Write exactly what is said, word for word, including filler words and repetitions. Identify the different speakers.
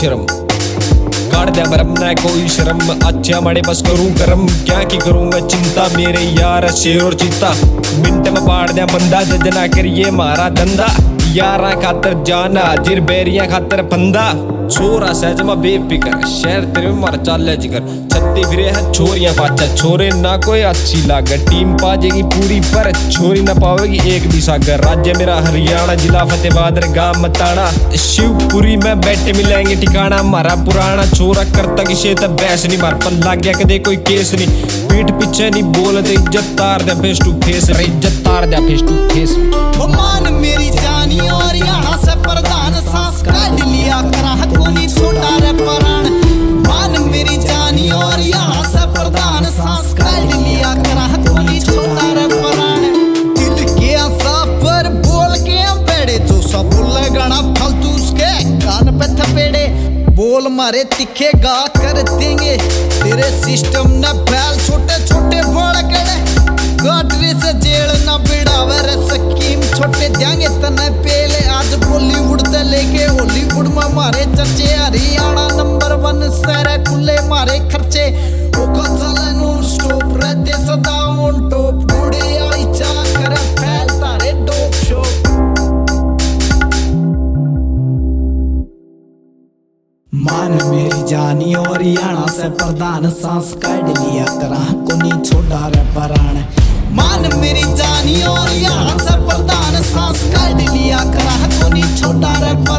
Speaker 1: शर्म, काट दे बरम ना कोई शर्म। अच्छा माड़े बस करूं करम, क्या की करूं मैं चिंता, मेरे यार शेर और चीता। मिनट में पाड़ दे बंदा, जज ना करिए मारा धंधा। यारा खातर जाना जिर बैरिया खातर फंदा। छोरा सहजमा बेफिकर, शहर तेरे में मार चाले जिगर। छत्ती फिरे है छोरियां पाचा, छोरे ना कोई अच्छी लागे। टीम पा जाएगी पूरी पर छोरी ना पावेगी एक भी सागर। राज्य मेरा हरियाणा, जिला फतेहाबाद गांव मताना। शिवपुरी में बैठे मिलेंगे ठिकाना, मारा पुराना छोरा करता किसे तब बैस नहीं। मार पर लाग गया कदे कोई केस नहीं, पीठ पीछे नहीं बोलते। इज्जत तार दे फेस टू फेस, इज्जत तार दे फेस टू फेस।
Speaker 2: मान मेरी जानी और यहाँ से प्रधान सांस काट लिया करा कोनी छोटा रे प्राण। मान मेरी जानी और यहाँ से प्रधान सांस काट लिया करा कोनी छोटा रे प्राण। दिल के साफ पर बोल के बेड़े, जो सब बोले गाना फालतू उसके कान पे थपेड़े। बोल मारे तिखे गा कर देंगे तेरे सिस्टम न फैल। छोटे छोटे बड़ गड़े गाटरी से जेल न बिड़ावे रे स्कीम। छोटे जाएंगे तने पेले, आज बॉलीवुड ते लेके हॉलीवुड में मारे चर्चे। हरियाणा नंबर वन सारे खुले मारे खर्चे। ओका चले नॉन स्टॉप रहते सदा ऑन टॉप। बूढ़े आई चा कर फैल तारे डोप शो। मान मेरी जानी और हरियाणा से प्रधान सांस काट लिया करा कोनी छोटा रे प्राण। मान मेरी जानी और यहाँ से प्रधान सांस काट लिया करा कोनी छोटा रे।